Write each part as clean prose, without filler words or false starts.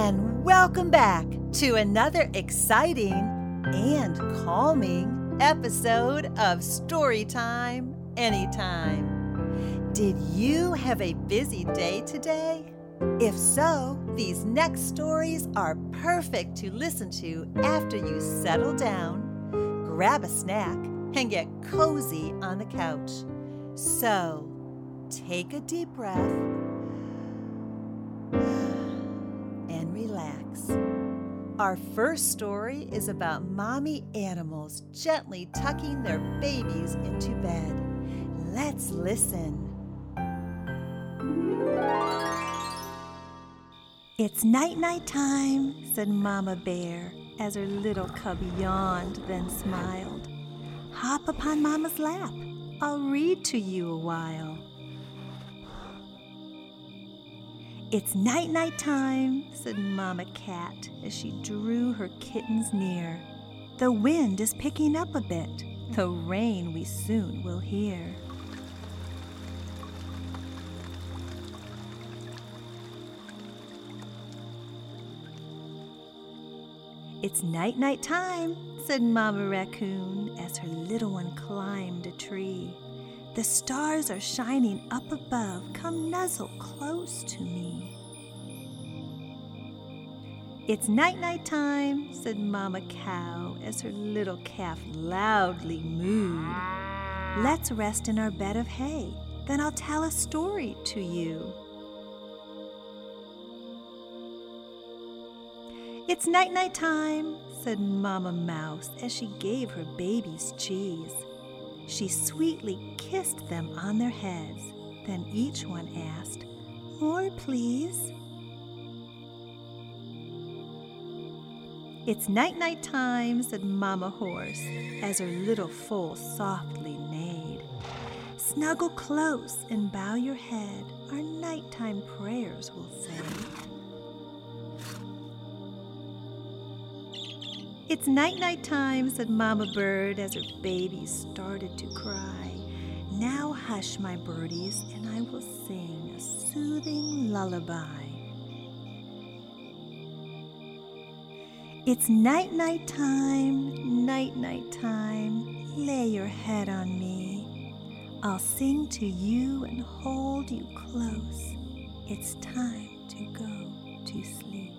and welcome back to another exciting and calming episode of Storytime Anytime. Did you have a busy day today? If so, these next stories are perfect to listen to after you settle down, grab a snack, and get cozy on the couch. So, take a deep breath and relax. Our first story is about mommy animals gently tucking their babies into bed. Let's listen. It's night time, said Mama Bear as her little cub yawned, then smiled. Hop upon Mama's lap. I'll read to you a while. It's night time, said Mama Cat as she drew her kittens near. The wind is picking up a bit. The rain we soon will hear. It's night time, said Mama Raccoon as her little one climbed a tree. The stars are shining up above. Come nuzzle close to me. It's night time, said Mama Cow as her little calf loudly mooed. Let's rest in our bed of hay, then I'll tell a story to you. It's night time, said Mama Mouse as she gave her babies cheese. She sweetly kissed them on their heads. Then each one asked, "More, please." It's night time, said Mama Horse as her little foal softly neighed. Snuggle close and bow your head. Our nighttime prayers will say. It's night time, said Mama Bird as her babies started to cry. Now hush, my birdies, and I will sing a soothing lullaby. It's night time, night time, lay your head on me. I'll sing to you and hold you close. It's time to go to sleep.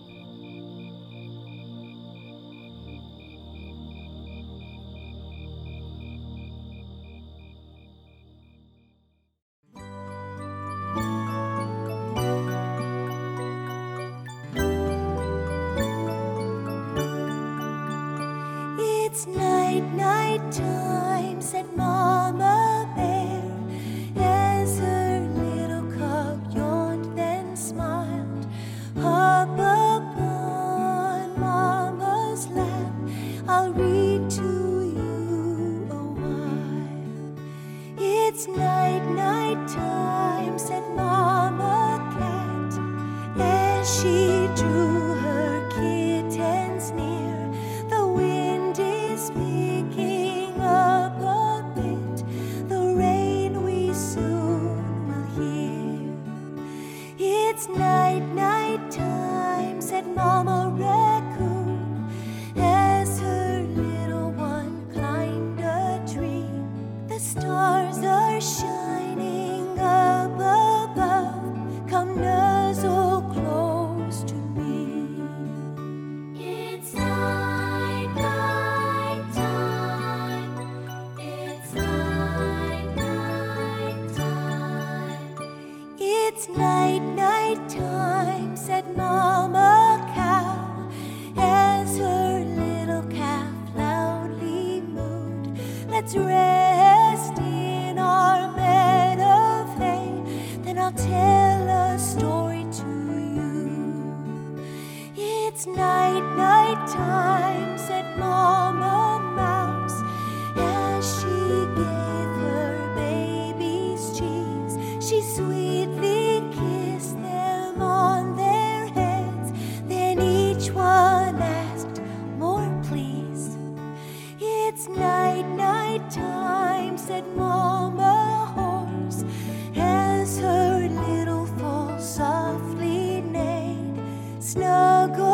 It's night time, said Mama Bear as her little cub yawned, then smiled. Hop upon Mama's lap, I'll read to you a while. It's night time, said Mama Cat as she drew her kittens near. The wind is picking up a bit. The rain we soon will hear. It's night time, said Mama Raccoon as her little one climbed a tree. The stars are shining up above. Come nuzzle close to me. It's night time. It's night time. It's night time, said Mama Cow as her little calf loudly mooed. Let's rest in our bed of hay, then I'll tell a story to you. It's night time, said Mama Mouse as she gave her babies cheese. She sweetly kissed them on their heads. Then each one asked, "More, please." It's night time, said Mama Horse as her little foal softly neighed. Snuggle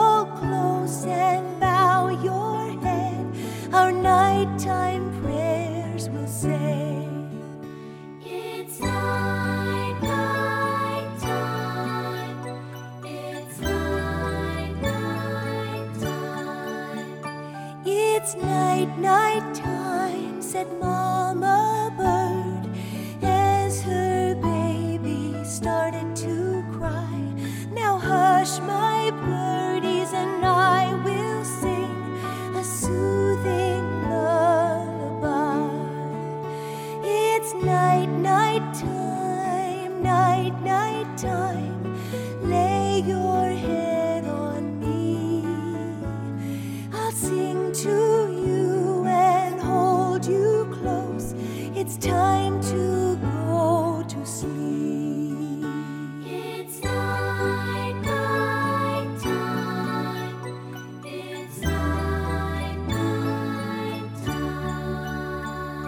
said Mama Bird, as her baby started to cry. Now hush, my birdies, and I will sing a soothing lullaby. It's night, night time, night, night time. Lay your head on me. I'll sing to you and hold you close. It's time to go to sleep. It's night, night time. It's night, night time.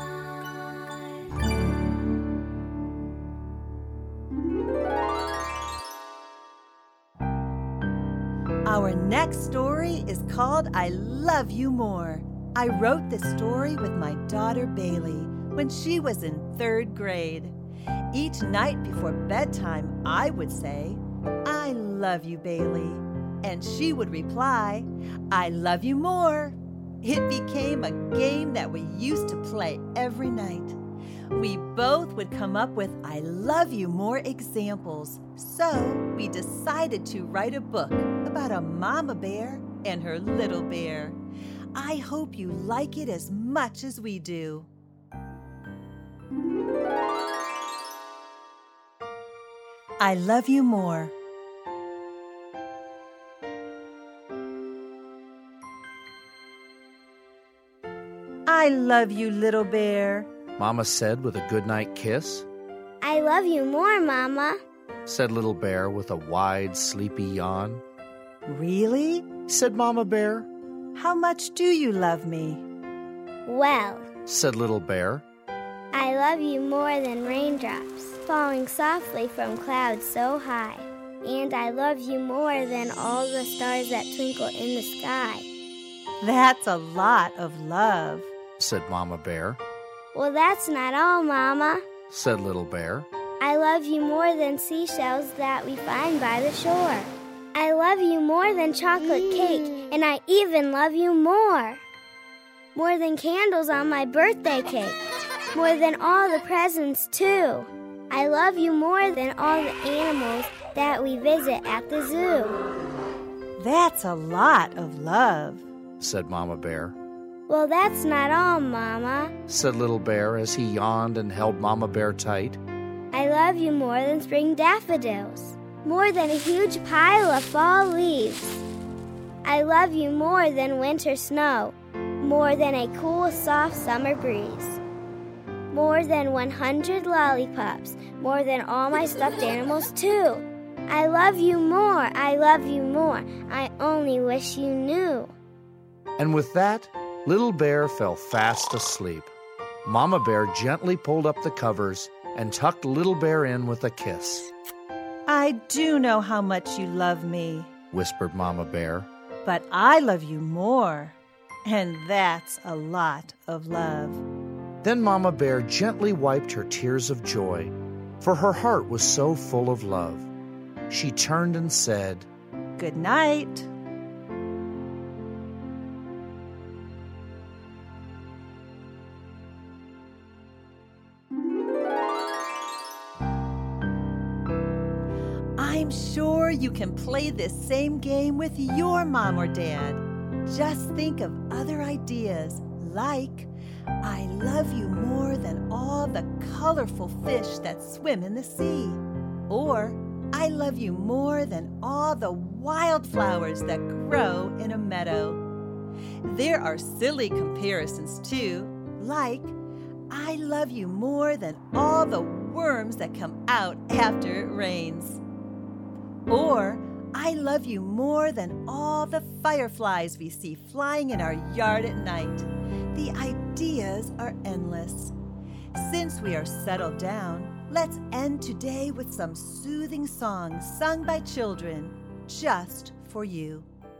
Our next story is called I Love You More. I wrote this story with my daughter Bailey when she was in 3rd grade. Each night before bedtime, I would say, I love you, Bailey. And she would reply, I love you more. It became a game that we used to play every night. We both would come up with I love you more examples. So we decided to write a book about a mama bear and her little bear. I hope you like it as much as we do. I love you more. I love you, little bear. Mama said with a goodnight kiss. I love you more, Mama, Said Little Bear with a wide, sleepy yawn. Really? Said Mama Bear. How much do you love me? Well, Said Little Bear. I love you more than raindrops falling softly from clouds so high. And I love you more than all the stars that twinkle in the sky. That's a lot of love. Said Mama Bear. Well, that's not all, Mama. Said Little Bear. I love you more than seashells that we find by the shore. I love you more than chocolate cake, and I even love you more. More than candles on my birthday cake. More than all the presents, too. I love you more than all the animals that we visit at the zoo. That's a lot of love. Said Mama Bear. Well, that's not all, Mama. Said Little Bear as he yawned and held Mama Bear tight. I love you more than spring daffodils. More than a huge pile of fall leaves. I love you more than winter snow. More than a cool, soft summer breeze. More than 100 lollipops. More than all my stuffed animals, too. I love you more. I love you more. I only wish you knew. And with that, Little Bear fell fast asleep. Mama Bear gently pulled up the covers and tucked Little Bear in with a kiss. I do know how much you love me, Whispered Mama Bear. but I love you more. And that's a lot of love. Then Mama Bear gently wiped her tears of joy, for her heart was so full of love. She turned and said, Good night. I'm sure you can play this same game with your mom or dad. Just think of other ideas like, I love you more than all the colorful fish that swim in the sea. Or, I love you more than all the wildflowers that grow in a meadow. There are silly comparisons too, like, I love you more than all the worms that come out after it rains. Or, I love you more than all the fireflies we see flying in our yard at night. The ideas are endless. Since we are settled down, let's end today with some soothing songs sung by children just for you.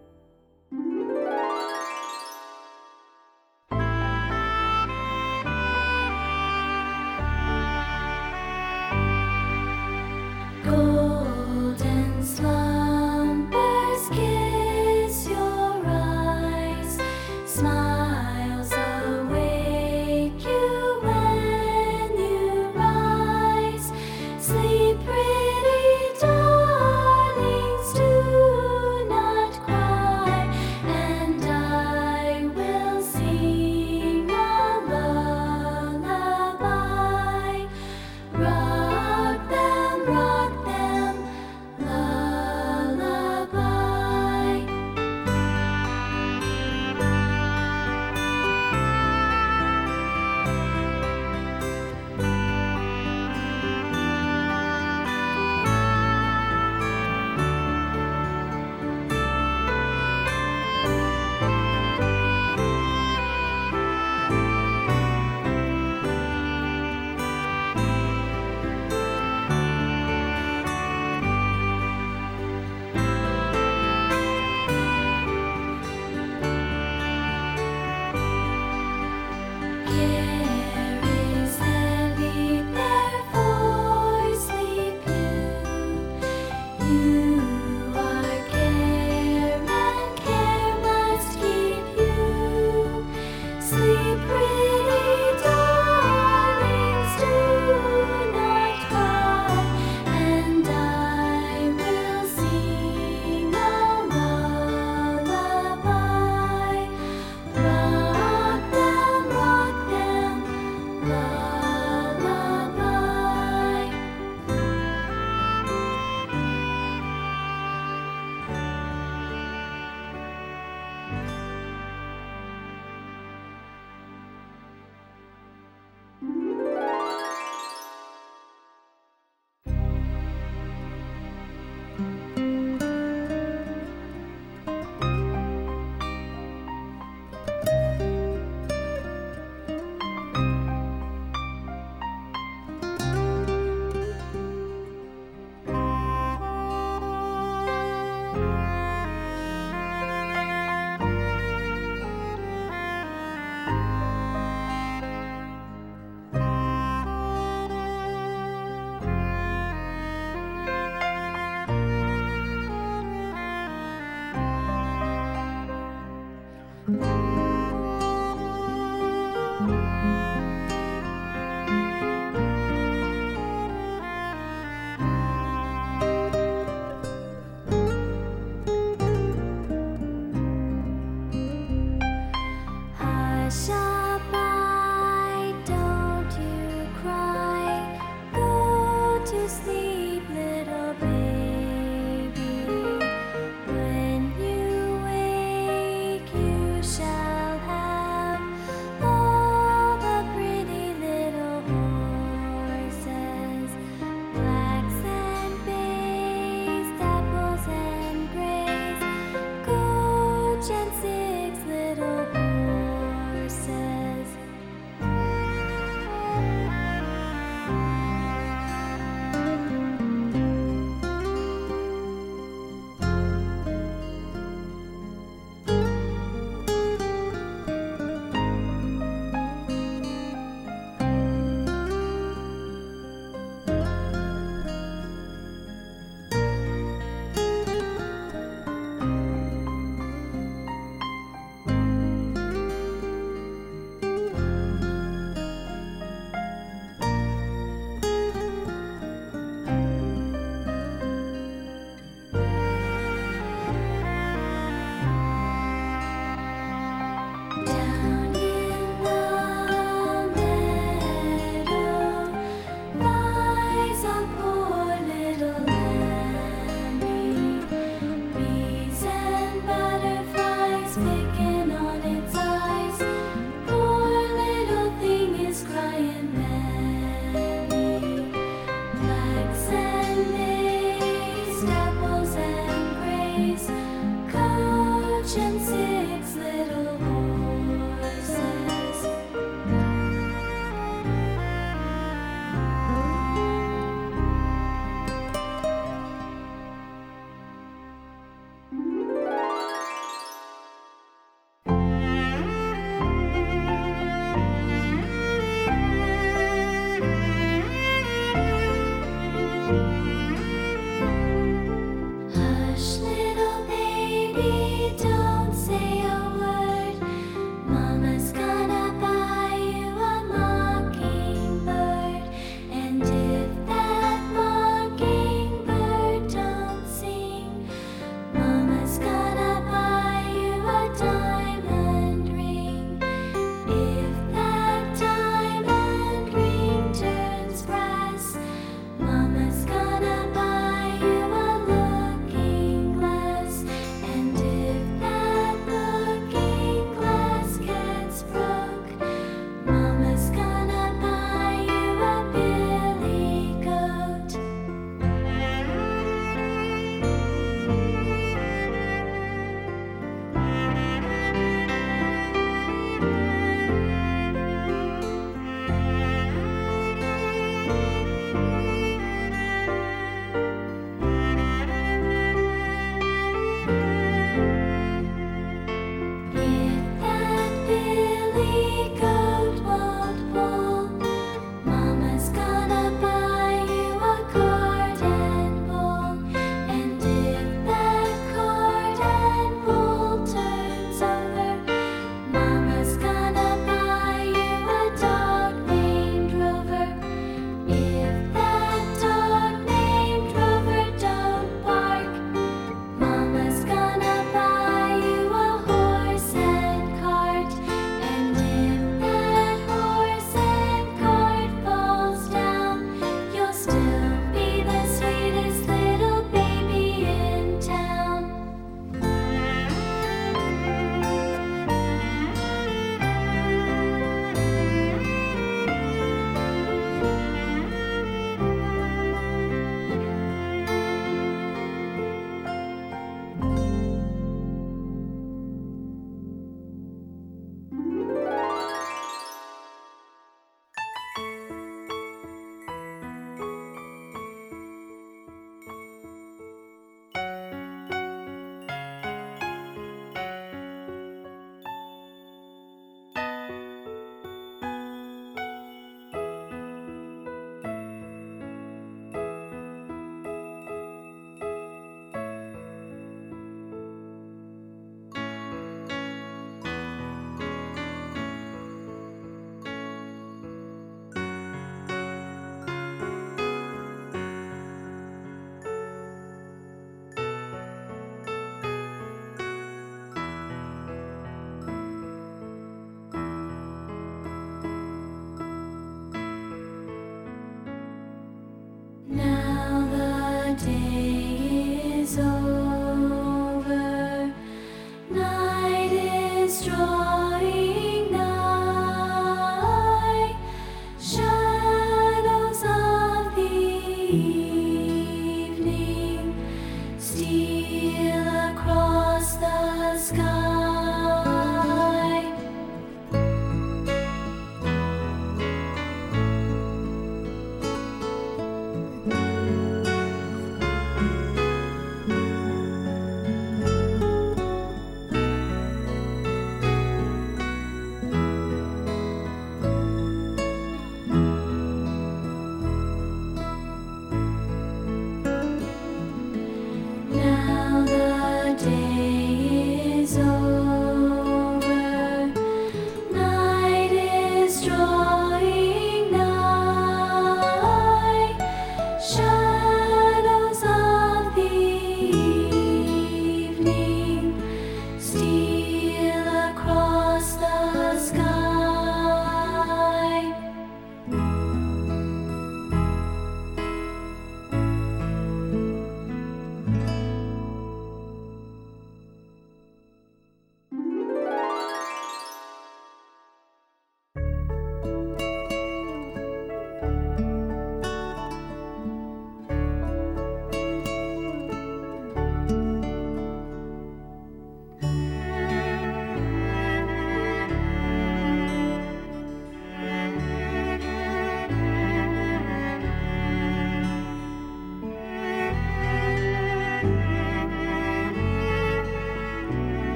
Golden slumbers kiss your eyes, smiles await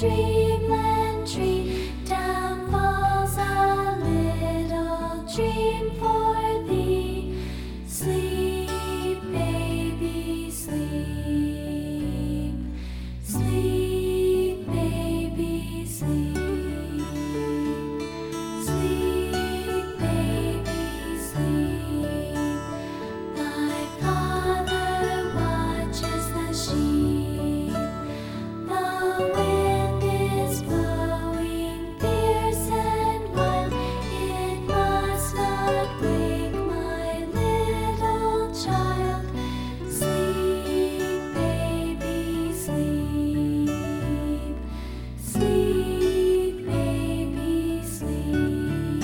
dreamland tree. Down falls a little dream for thee. Sleep, baby, sleep. Sleep, baby, sleep. Sleep, baby, sleep. Thy father watches the sheep. The wind is blowing fierce and wild. It must not wake my little child. Sleep, baby, sleep. Sleep, baby, sleep.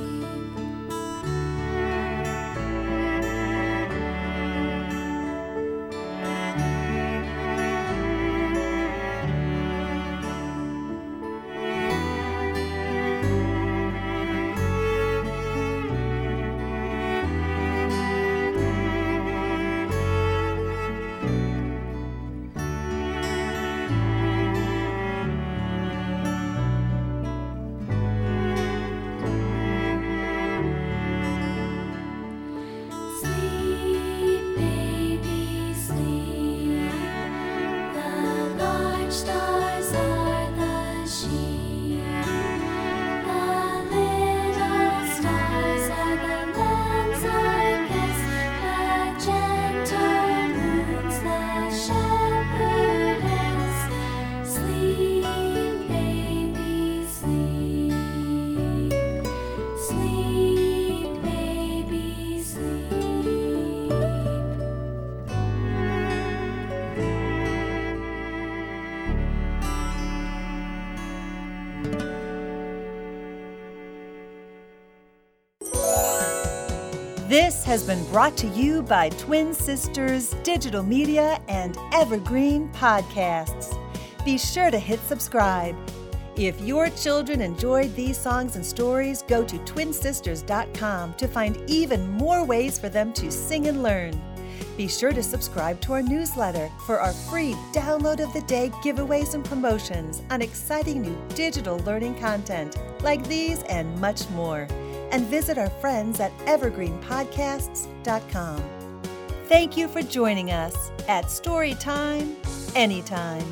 Sleep, baby, sleep. The large stars are the sheep. The little stars are the lambs, our guests. The gentle moon's the shepherdess. Sleep, baby, sleep. Sleep, baby, sleep. This has been brought to you by Twin Sisters Digital Media and Evergreen Podcasts. Be sure to hit subscribe. If your children enjoyed these songs and stories, go to twinsisters.com to find even more ways for them to sing and learn. Be sure to subscribe to our newsletter for our free download of the day giveaways and promotions on exciting new digital learning content like these and much more. And visit our friends at evergreenpodcasts.com. Thank you for joining us at Storytime Anytime.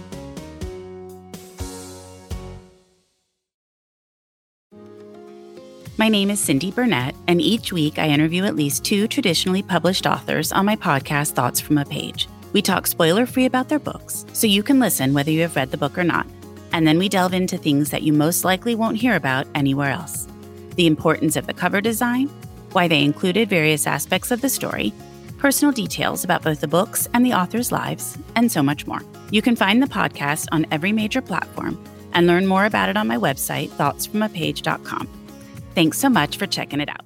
My name is Cindy Burnett, and each week I interview at least 2 traditionally published authors on my podcast, Thoughts from a Page. We talk spoiler-free about their books, so you can listen whether you have read the book or not. And then we delve into things that you most likely won't hear about anywhere else. The importance of the cover design, why they included various aspects of the story, personal details about both the books and the authors' lives, and so much more. You can find the podcast on every major platform and learn more about it on my website, thoughtsfromapage.com. Thanks so much for checking it out.